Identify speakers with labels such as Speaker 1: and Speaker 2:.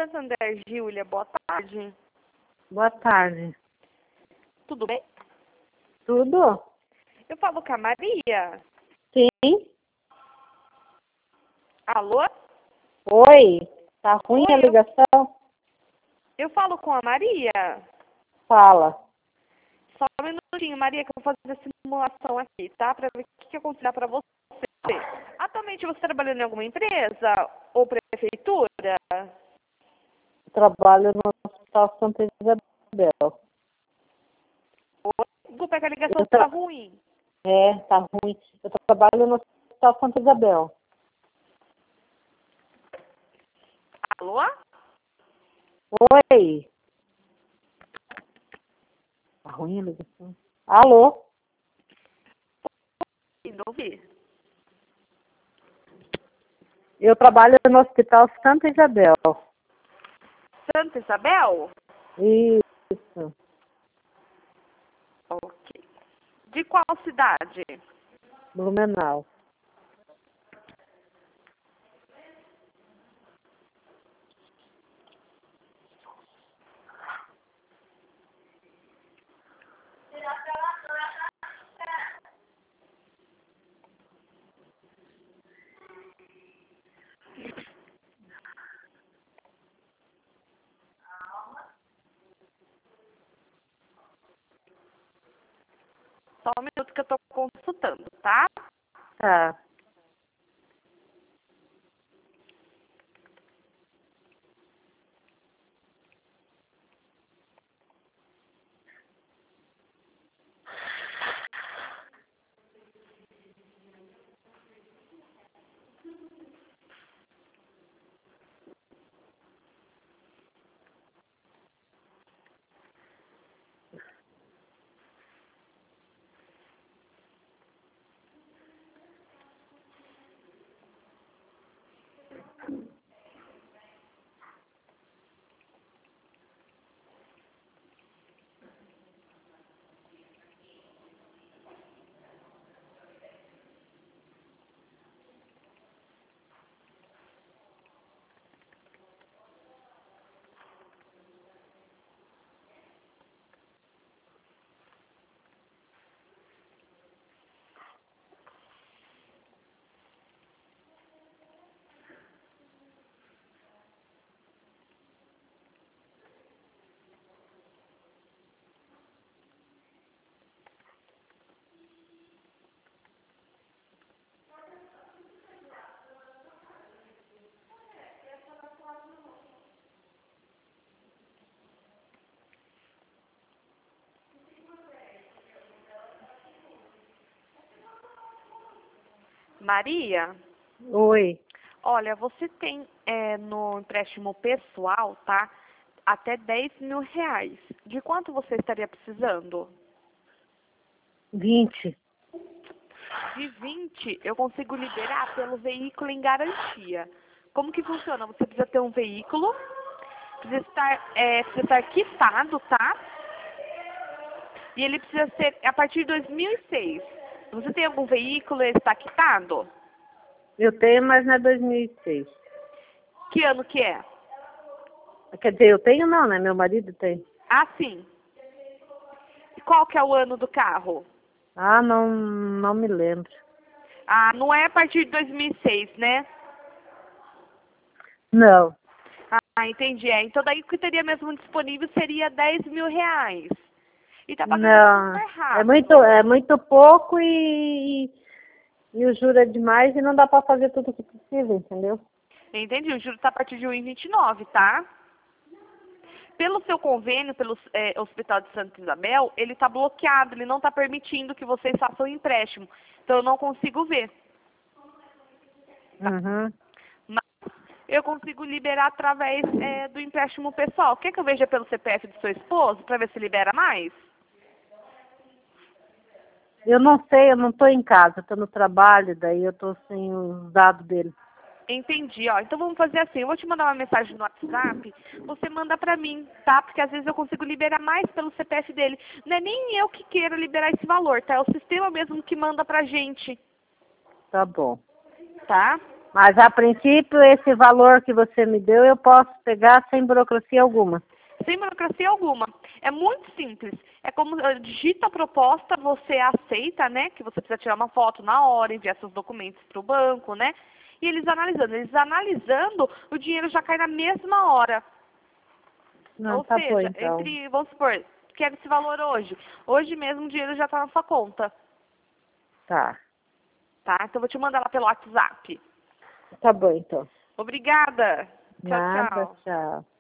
Speaker 1: Santander, Júlia, boa tarde.
Speaker 2: Boa tarde.
Speaker 1: Tudo bem?
Speaker 2: Tudo?
Speaker 1: Eu falo com a Maria.
Speaker 2: Sim.
Speaker 1: Alô?
Speaker 2: Oi. Tá ruim
Speaker 1: Oi,
Speaker 2: a ligação?
Speaker 1: eu falo com a Maria.
Speaker 2: Fala.
Speaker 1: Só um minutinho, Maria, que eu vou fazer a simulação aqui, tá? Pra ver o que eu consigo dar pra você. Atualmente você trabalha em alguma empresa ou prefeitura?
Speaker 2: Trabalho no Hospital Santa Isabel.
Speaker 1: Desculpa, é que a ligação
Speaker 2: Eu
Speaker 1: tá ruim.
Speaker 2: tá ruim. Eu trabalho no Hospital Santa Isabel.
Speaker 1: Alô?
Speaker 2: Oi. Tá ruim a ligação? Alô?
Speaker 1: Não ouvi.
Speaker 2: Eu trabalho no Hospital Santa Isabel.
Speaker 1: Santa Isabel?
Speaker 2: Isso.
Speaker 1: Ok. De qual cidade?
Speaker 2: Blumenau.
Speaker 1: Só um minuto que eu tô consultando, tá?
Speaker 2: Tá.
Speaker 1: Maria,
Speaker 2: Oi.
Speaker 1: olha, você tem no empréstimo pessoal, tá? Até 10 mil reais. De quanto você estaria precisando?
Speaker 2: 20.
Speaker 1: De 20, eu consigo liberar pelo veículo em garantia. Como que funciona? Você precisa ter um veículo, precisa estar quitado, tá? E ele precisa ser a partir de 2006. Você tem algum veículo e está quitado?
Speaker 2: Eu tenho, mas não é 2006.
Speaker 1: Que ano que é?
Speaker 2: Quer dizer, eu tenho não, né? Meu marido tem.
Speaker 1: Ah, sim. E qual que é o ano do carro?
Speaker 2: Ah, não me lembro.
Speaker 1: Ah, não é a partir de 2006, né?
Speaker 2: Não.
Speaker 1: Ah, entendi. Então daí o que teria mesmo disponível seria 10 mil reais. E tá pagando
Speaker 2: Não.
Speaker 1: super
Speaker 2: É
Speaker 1: rápido.
Speaker 2: muito pouco e o juro é demais e não dá para fazer tudo o que precisa, entendeu?
Speaker 1: Entendi. O juro tá a partir de 1,29, tá? Pelo seu convênio, pelo Hospital de Santa Isabel, ele está bloqueado, ele não está permitindo que vocês façam empréstimo. Então eu não consigo ver.
Speaker 2: Uhum.
Speaker 1: Mas eu consigo liberar através do empréstimo pessoal. Quer que eu veja pelo CPF do seu esposo para ver se libera mais?
Speaker 2: Eu não sei, eu não estou em casa, estou no trabalho, daí eu estou sem os dados dele.
Speaker 1: Entendi, ó. Então vamos fazer assim, eu vou te mandar uma mensagem no WhatsApp, você manda pra mim, tá? Porque às vezes eu consigo liberar mais pelo CPF dele. Não é nem eu que queira liberar esse valor, tá? É o sistema mesmo que manda pra gente,
Speaker 2: Tá bom.
Speaker 1: tá?
Speaker 2: Mas, a princípio, esse valor que você me deu, eu posso pegar sem burocracia alguma.
Speaker 1: Sem burocracia alguma. É muito simples. É como digita a proposta, você aceita, né? Que você precisa tirar uma foto na hora, enviar seus documentos para o banco, né? E eles analisando. Eles analisando, o dinheiro já cai na mesma hora.
Speaker 2: Não,
Speaker 1: Ou
Speaker 2: tá bom,
Speaker 1: seja,
Speaker 2: então.
Speaker 1: entre, vamos supor, quero esse valor hoje. Hoje mesmo o dinheiro já está na sua conta.
Speaker 2: Tá.
Speaker 1: Tá? Então eu vou te mandar lá pelo WhatsApp.
Speaker 2: Tá bom, então.
Speaker 1: Obrigada. Tchau,
Speaker 2: Nada,
Speaker 1: tchau.
Speaker 2: tchau.